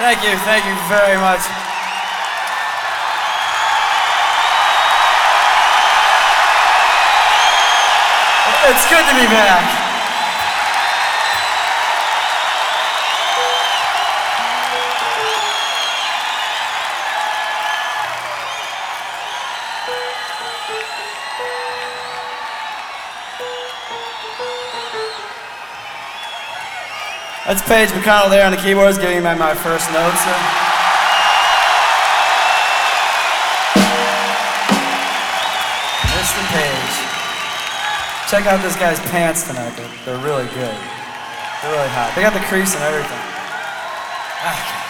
Thank you very much. It's good to be back. That's Paige McConnell there on the keyboards giving me my first notes. Mr. Paige. Check out this guy's pants tonight. They're really good. They're really hot. They got the crease and everything.